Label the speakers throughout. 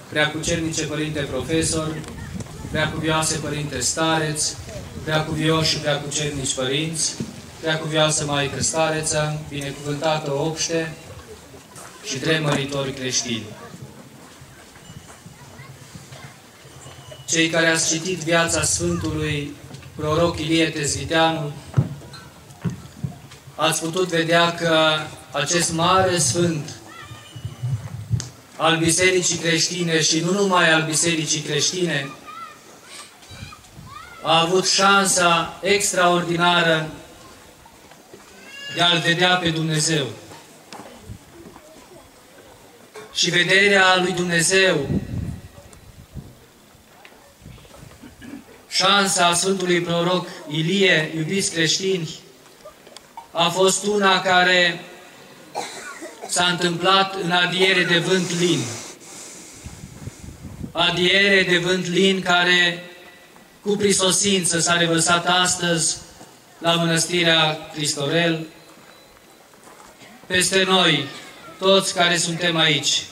Speaker 1: Preacucernice Părinte Profesor, Preacuvioase Părinte Stareț, Preacuvioși și Preacucernici Părinți, Preacuvioasă Maică Stareță, binecuvântată obște și tremăritori creștini. Cei care ați citit viața Sfântului Proroc Ilie Tezviteanu, ați putut vedea că acest mare sfânt al Bisericii Creștine și nu numai al Bisericii Creștine, a avut șansa extraordinară de a-L vedea pe Dumnezeu. Și vederea lui Dumnezeu, șansa Sfântului Proroc Ilie, iubiți creștini, a fost una care s-a întâmplat în adiere de vânt lin. Adiere de vânt lin care cu prisosință s-a revărsat astăzi la Mănăstirea Cristorel, peste noi, toți care suntem aici.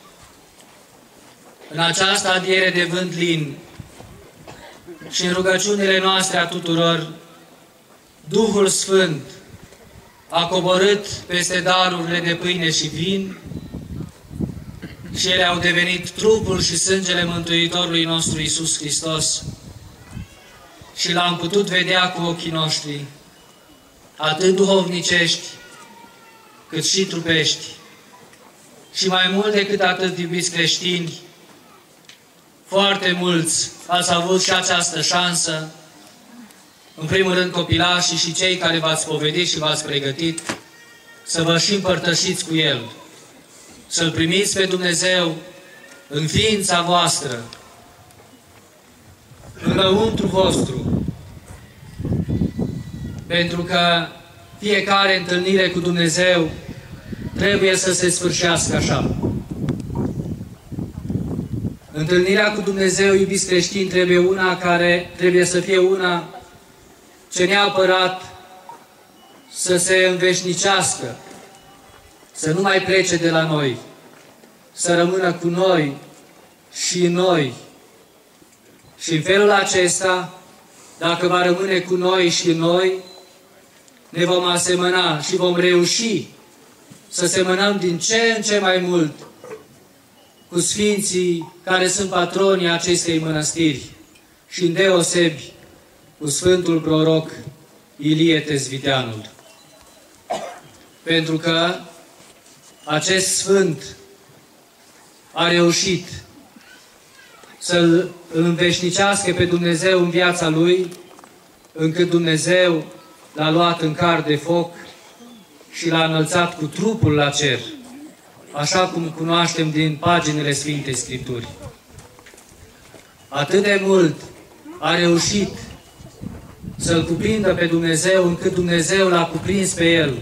Speaker 1: În această adiere de vânt lin și în rugăciunile noastre a tuturor, Duhul Sfânt a coborât peste darurile de pâine și vin și ele au devenit trupul și sângele Mântuitorului nostru Iisus Hristos și L-am putut vedea cu ochii noștri, atât duhovnicești, cât și trupești. Și mai mult decât atât, iubiți creștini, foarte mulți ați avut și această șansă, în primul rând copilașii și cei care v-ați spovedit și v-ați pregătit, să vă și împărtășiți cu El, să-L primiți pe Dumnezeu în ființa voastră, înăuntru vostru, pentru că fiecare întâlnire cu Dumnezeu trebuie să se sfârșească așa. Întâlnirea cu Dumnezeu, iubiți creștini, trebuie să fie una ce neapărat să se înveșnicească, să nu mai plece de la noi, să rămână cu noi și în noi. Și în felul acesta, dacă va rămâne cu noi și în noi, ne vom asemăna și vom reuși să semănăm din ce în ce mai mult cu Sfinții care sunt patronii acestei mănăstiri și îndeosebi cu Sfântul Proroc Ilie Tezviteanul. Pentru că acest Sfânt a reușit să-L înveșnicească pe Dumnezeu în viața Lui, încât Dumnezeu L-a luat în car de foc și L-a înălțat cu trupul la cer, așa cum cunoaștem din paginile Sfintei Scripturi. Atât de mult a reușit să-L cuprindă pe Dumnezeu, încât Dumnezeu L-a cuprins pe El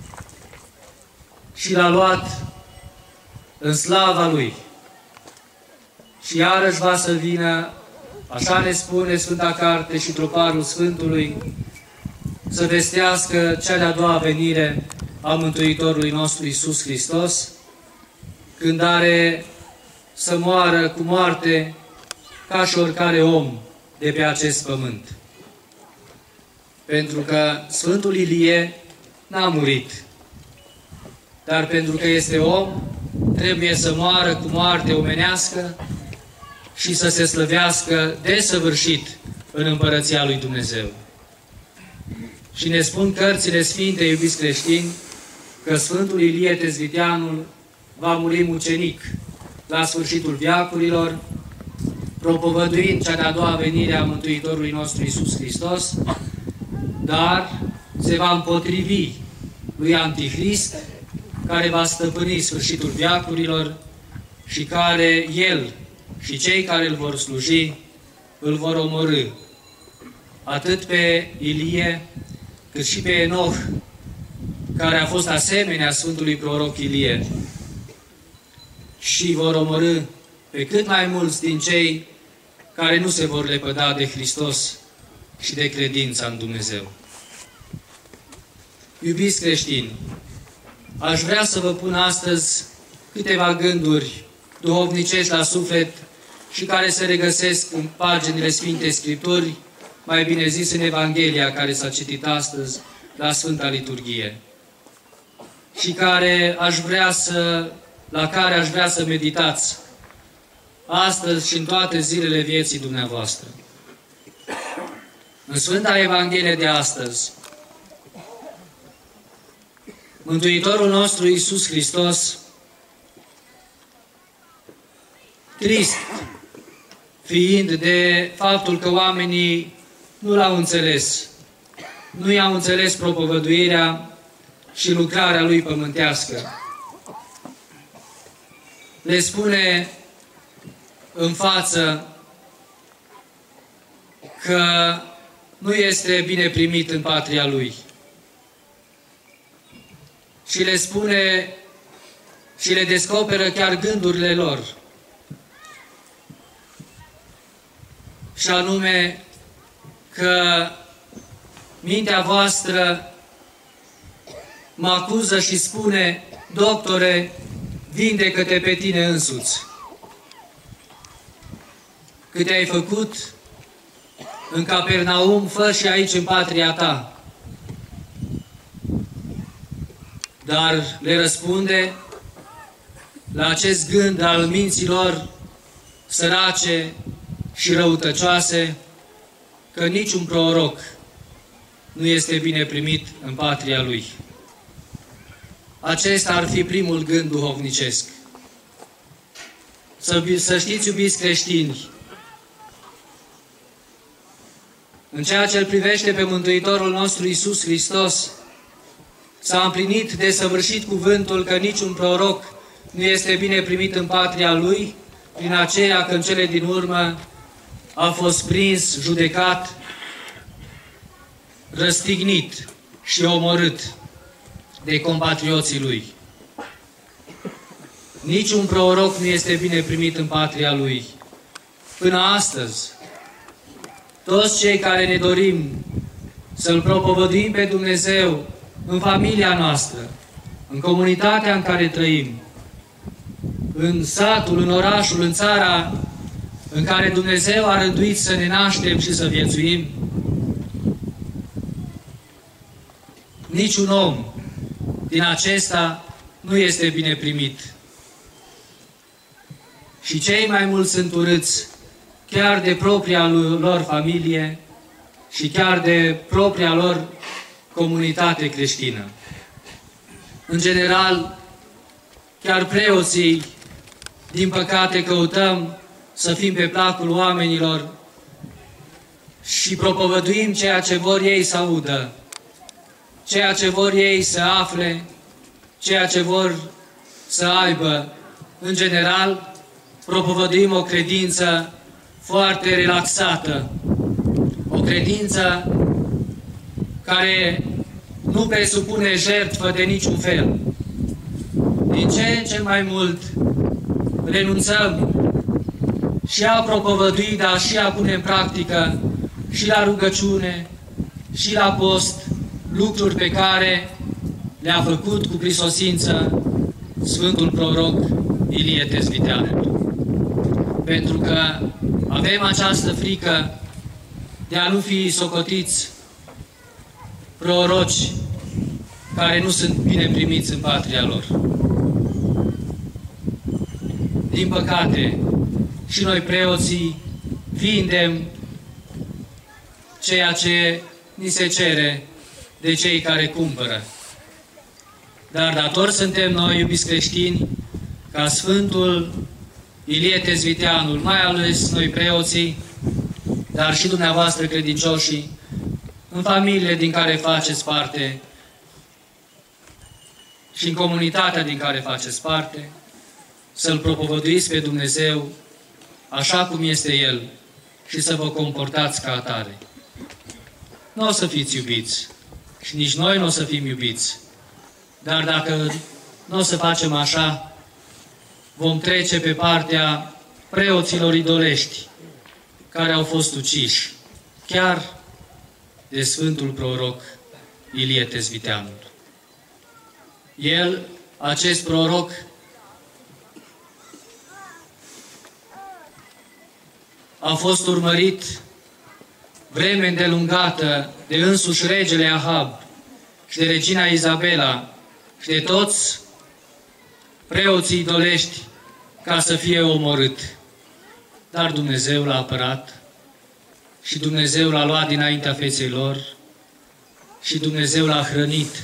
Speaker 1: și L-a luat în slava Lui. Și iarăși va să vină, așa ne spune Sfânta Carte și troparul Sfântului, să vestească cea de-a doua venire a Mântuitorului nostru Iisus Hristos, când are să moară cu moarte ca și oricare om de pe acest pământ. Pentru că Sfântul Ilie n-a murit, dar pentru că este om, trebuie să moară cu moarte omenească și să se slăvească desăvârșit în Împărăția lui Dumnezeu. Și ne spun cărțile Sfinte, iubiți creștini, că Sfântul Ilie Tezviteanul va muri mucenic la sfârșitul veacurilor, propovăduind cea de-a doua venire a Mântuitorului nostru Iisus Hristos, dar se va împotrivi lui Antichrist, care va stăpâni sfârșitul veacurilor și care El și cei care îl vor sluji îl vor omorî, atât pe Ilie, cât și pe Enoch, care a fost asemenea Sfântului Proroc Ilie, și vor omorî pe cât mai mulți din cei care nu se vor lepăda de Hristos și de credința în Dumnezeu. Iubiți creștini, aș vrea să vă pun astăzi câteva gânduri duhovnicești la suflet și care se regăsesc în paginile Sfintei Scripturi, mai bine zis în Evanghelia care s-a citit astăzi la Sfânta Liturghie și la care aș vrea să meditați astăzi și în toate zilele vieții dumneavoastră. În Sfânta Evanghelie de astăzi, Mântuitorul nostru Iisus Hristos, trist fiind de faptul că oamenii nu l-au înțeles, nu i-au înțeles propovăduirea și lucrarea lui pământească, le spune în față că nu este bine primit în patria lui. Și le spune și le descoperă chiar gândurile lor. Și anume că mintea voastră mă acuză și spune: doctore, vindecă-te pe tine însuți. Câte ai făcut în Capernaum, fă și aici în patria ta. Dar le răspunde la acest gând al minților sărace și răutăcioase că niciun proroc nu este bine primit în patria lui. Acesta ar fi primul gând duhovnicesc. Să știți, iubiți creștini, în ceea ce îl privește pe Mântuitorul nostru Iisus Hristos, s-a împlinit desăvârșit cuvântul că niciun proroc nu este bine primit în patria lui, prin aceea că în cele din urmă a fost prins, judecat, răstignit și omorât de compatrioții lui. Niciun proroc nu este bine primit în patria lui. Până astăzi, toți cei care ne dorim să-L propovăduim pe Dumnezeu în familia noastră, în comunitatea în care trăim, în satul, în orașul, în țara în care Dumnezeu a rânduit să ne naștem și să viețuim, niciun om din acesta nu este bine primit. Și cei mai mulți sunt urâți chiar de propria lor familie și chiar de propria lor comunitate creștină. În general, chiar preoții, din păcate, căutăm să fim pe placul oamenilor și propovăduim ceea ce vor ei să audă, ceea ce vor ei să afle, ceea ce vor să aibă. În general, propovăduim o credință foarte relaxată, o credință care nu presupune jertfă de niciun fel. Din ce în ce mai mult renunțăm și a propovădui, dar și a pune în practică și la rugăciune și la post lucruri pe care le-a făcut cu prisosință Sfântul Proroc Ilie Tezviteanul. Pentru că avem această frică de a nu fi socotiți proroci care nu sunt bine primiți în patria lor. Din păcate, și noi preoții vindem ceea ce ni se cere de cei care cumpără. Dar datori suntem noi, iubiți creștini, ca Sfântul Ilie Tezviteanul, mai ales noi preoții, dar și dumneavoastră credincioșii, în familiile din care faceți parte și în comunitatea din care faceți parte, să-L propovăduiți pe Dumnezeu așa cum este El și să vă comportați ca atare. Nu o să fiți iubiți și nici noi nu o să fim iubiți, dar dacă nu o să facem așa, vom trece pe partea preoților idolești care au fost uciși, chiar de Sfântul Proroc Ilie Tezviteanul. El, acest proroc, a fost urmărit vreme îndelungată de însuși regele Ahab și de regina Izabela și de toți preoții idolești ca să fie omorât. Dar Dumnezeu l-a apărat și Dumnezeu l-a luat dinaintea feței lor și Dumnezeu l-a hrănit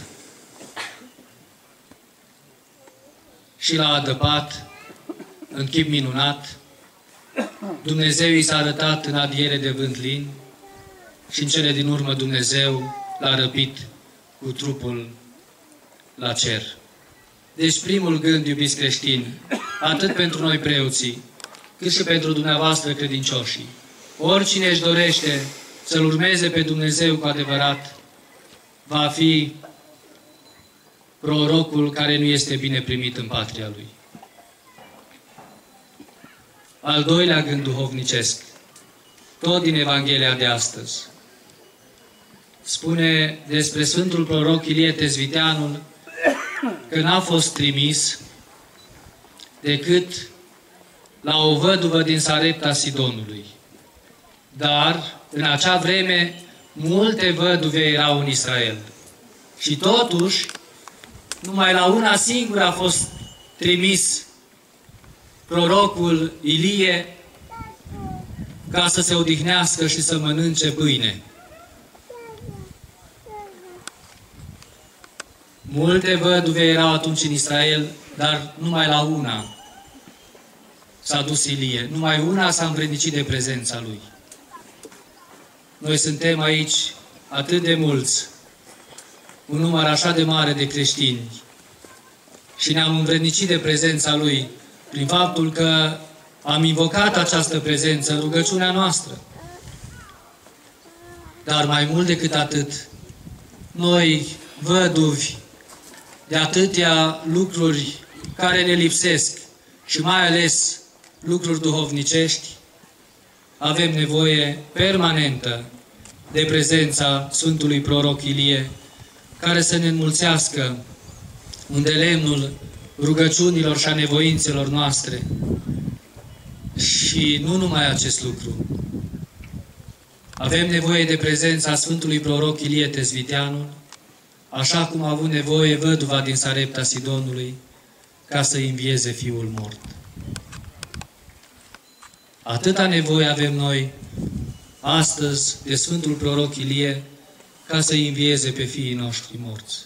Speaker 1: și l-a adăpat în chip minunat. Dumnezeu i s-a arătat în adiere de vânt lin și în cele din urmă Dumnezeu l-a răpit cu trupul la cer. Deci primul gând, iubiți creștini, atât pentru noi preoții, cât și pentru dumneavoastră credincioșii, oricine își dorește să-L urmeze pe Dumnezeu cu adevărat, va fi prorocul care nu este bine primit în patria lui. Al doilea gând duhovnicesc, tot din Evanghelia de astăzi, spune despre Sfântul Proroc Ilie Tezviteanul că n-a fost trimis decât la o văduvă din Sarepta Sidonului. Dar, în acea vreme, multe văduve erau în Israel. Și totuși, numai la una singură a fost trimis prorocul Ilie ca să se odihnească și să mănânce pâine. Multe văduve erau atunci în Israel, dar numai la una s-a dus Ilie. Numai una s-a învrednicit de prezența lui. Noi suntem aici atât de mulți, un număr așa de mare de creștini și ne-am învrednicit de prezența lui prin faptul că am invocat această prezență în rugăciunea noastră. Dar mai mult decât atât, noi, văduvi, de atâtea lucruri care ne lipsesc și mai ales lucruri duhovnicești, avem nevoie permanentă de prezența Sfântului Proroc Ilie, care să ne înmulțească îndelemnul rugăciunilor și a nevoințelor noastre. Și nu numai acest lucru. Avem nevoie de prezența Sfântului Proroc Ilie Tezviteanul, așa cum a avut nevoie văduva din Sarepta Sidonului, ca să învieze fiul mort. Atâta nevoie avem noi astăzi de Sfântul Proroc Ilie ca să învieze pe fiii noștri morți.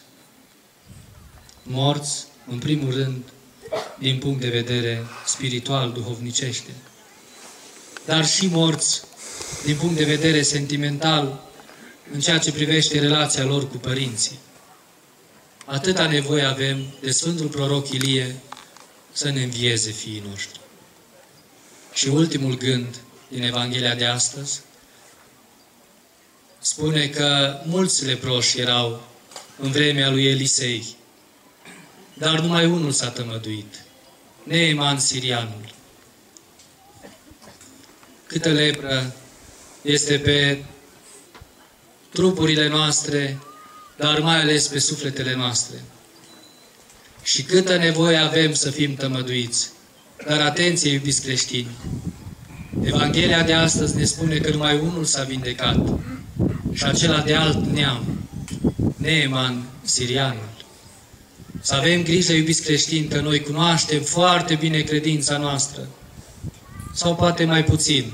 Speaker 1: Morți, în primul rând, din punct de vedere spiritual, duhovnicește, dar și morți din punct de vedere sentimental în ceea ce privește relația lor cu părinții. Atâta nevoie avem de Sfântul Proroc Ilie să ne învieze fiii noștri. Și ultimul gând din Evanghelia de astăzi spune că mulți leproși erau în vremea lui Elisei, dar numai unul s-a tămăduit, Neeman Sirianul. Câtă lepră este pe trupurile noastre, dar mai ales pe sufletele noastre. Și câtă nevoie avem să fim tămăduiți. Dar atenție, iubiți creștini! Evanghelia de astăzi ne spune că numai unul s-a vindecat, și acela de alt neam, Neeman Sirianul. Să avem grijă, iubiți creștini, că noi cunoaștem foarte bine credința noastră, sau poate mai puțin,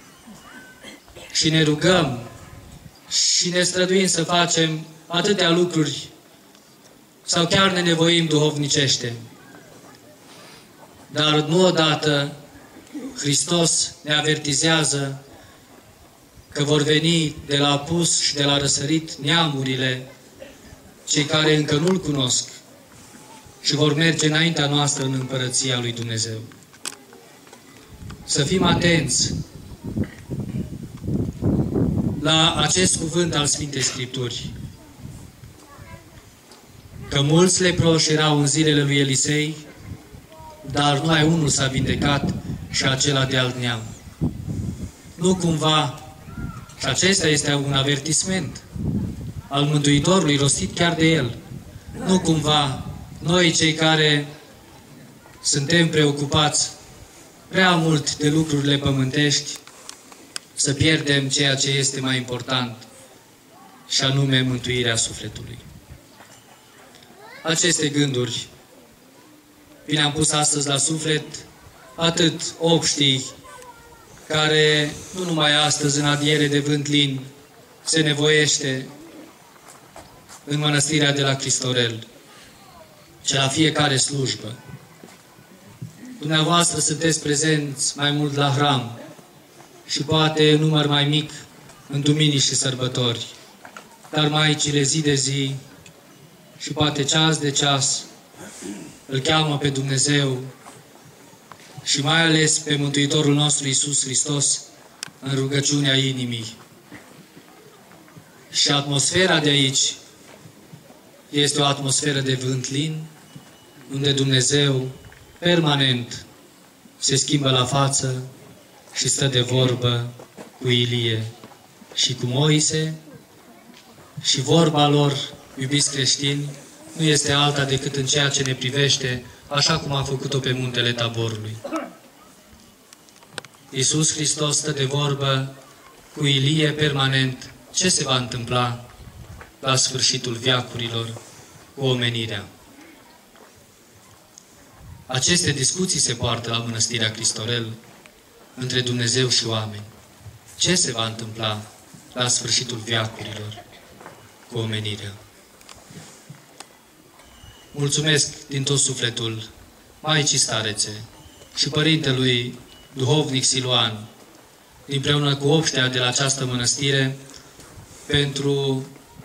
Speaker 1: și ne rugăm și ne străduim să facem atâtea lucruri, sau chiar ne nevoim duhovnicește. Dar nu odată Hristos ne avertizează că vor veni de la apus și de la răsărit neamurile, cei care încă nu-L cunosc, și vor merge înaintea noastră în Împărăția lui Dumnezeu. Să fim atenți la acest cuvânt al Sfintei Scripturi, că mulți leproși erau în zilele lui Elisei, dar numai unul s-a vindecat și acela de alt neam. Nu cumva, și acesta este un avertisment al Mântuitorului, rostit chiar de El, nu cumva noi, cei care suntem preocupați prea mult de lucrurile pământești, să pierdem ceea ce este mai important, și anume mântuirea sufletului. Aceste gânduri vi le-am pus astăzi la suflet, atât obștii care nu numai astăzi în adiere de Vântlin se nevoiește în mănăstirea de la Cristorel, ci la fiecare slujbă. Dumneavoastră sunteți prezenți mai mult la hram și poate în număr mai mic în duminici și sărbători, dar maicile zi de zi și poate ceas de ceas îl cheamă pe Dumnezeu și mai ales pe Mântuitorul nostru Iisus Hristos în rugăciunea inimii. Și atmosfera de aici este o atmosferă de Vântlin, unde Dumnezeu permanent se schimbă la față și stă de vorbă cu Ilie și cu Moise, și vorba lor, iubiți creștini, nu este alta decât în ceea ce ne privește, așa cum a făcut-o pe muntele Taborului. Iisus Hristos stă de vorbă cu Ilie permanent ce se va întâmpla la sfârșitul veacurilor cu omenirea. Aceste discuții se poartă la Mănăstirea Cristorel între Dumnezeu și oameni. Ce se va întâmpla la sfârșitul veacurilor cu omenirea? Mulțumesc din tot sufletul Maicii Starețe și Părintelui Duhovnic Siluan, împreună cu obștea de la această mănăstire, pentru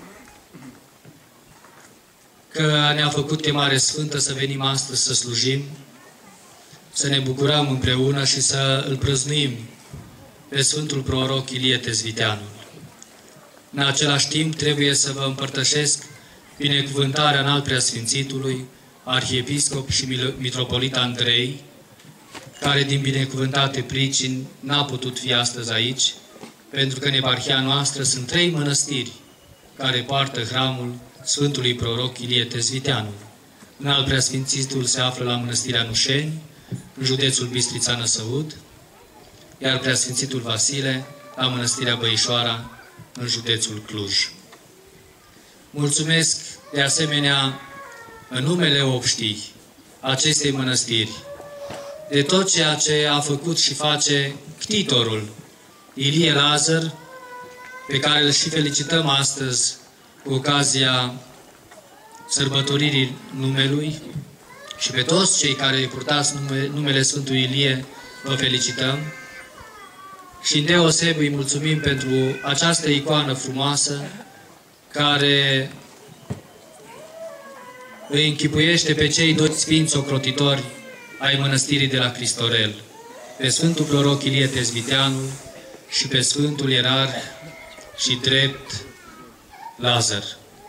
Speaker 1: că ne-a făcut chemare sfântă să venim astăzi să slujim, să ne bucurăm împreună și să îl prăznuim pe Sfântul Proroc Ilie Tezviteanul. În același timp, trebuie să vă împărtășesc binecuvântarea înalt preasfințitului Arhiepiscop și Mitropolit Andrei, care din binecuvântate pricini n-a putut fi astăzi aici, pentru că în eparhia noastră sunt 3 mănăstiri care poartă hramul Sfântului Proroc Ilie Tezviteanul. Înalt preasfințitul se află la Mănăstirea Nușeni, în județul Bistrița-Năsăud, iar preasfințitul Vasile la Mănăstirea Băișoara, în județul Cluj. Mulțumesc de asemenea în numele obștii acestei mănăstiri de tot ceea ce a făcut și face ctitorul Ilie Lazar, pe care îl și felicităm astăzi cu ocazia sărbătoririi numelui, și pe toți cei care purtați numele Sfântului Ilie vă felicităm și îndeoseb îi mulțumim pentru această icoană frumoasă care îi închipuiește pe cei 2 sfinți ocrotitori ai mănăstirii de la Cristorel, pe Sfântul Proroc Ilie Tezviteanul și pe Sfântul Ierarh și drept Lazar.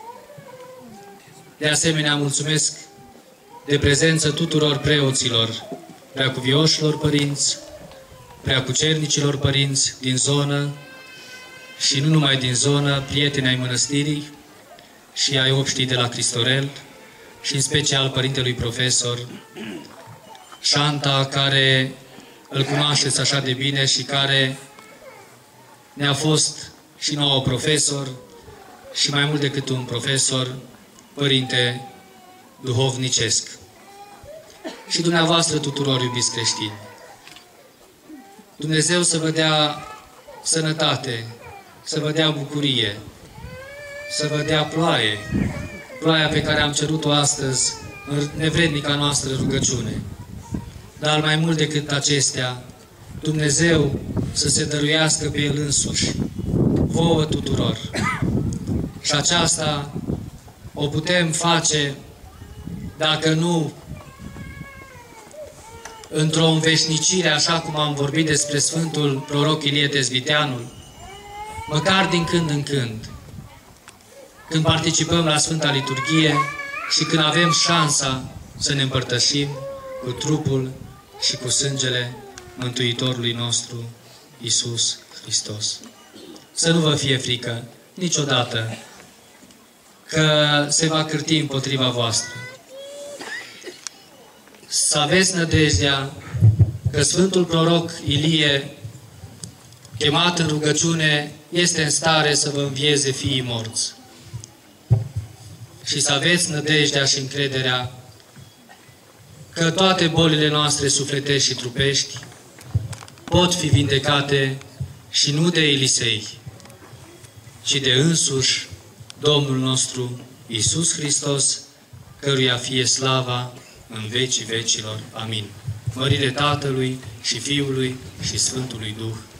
Speaker 1: De asemenea, mulțumesc de prezență tuturor preoților, preacuvioșilor părinți, preacucernicilor părinți din zonă și nu numai din zonă, prieteni ai mănăstirii și ai obștii de la Cristorel și în special părintelui profesor Șanta, care îl cunoașteți așa de bine și care ne-a fost și nouă profesor și mai mult decât un profesor, părinte duhovnicesc. Și dumneavoastră tuturor, iubiți creștini, Dumnezeu să vă dea sănătate, să vă dea bucurie, să vă dea ploaie, ploaia pe care am cerut-o astăzi în nevrednica noastră rugăciune. Dar mai mult decât acestea, Dumnezeu să se dăruiască pe El însuși, vouă tuturor. Și aceasta o putem face, dacă nu într-o înveșnicire, așa cum am vorbit despre Sfântul Proroc Ilie Tezviteanul, măcar din când în când, când participăm la Sfânta Liturghie și când avem șansa să ne împărtășim cu trupul și cu sângele Mântuitorului nostru, Iisus Hristos. Să nu vă fie frică niciodată că se va cârti împotriva voastră. Să aveți nădejdea că Sfântul Proroc Ilie chemat în rugăciune, este în stare să vă învieze fiii morți și să aveți nădejdea și încrederea că toate bolile noastre sufletești și trupești pot fi vindecate și nu de Elisei, ci de însuși Domnul nostru Iisus Hristos, căruia fie slava în vecii vecilor. Amin. Mărire Tatălui și Fiului și Sfântului Duh.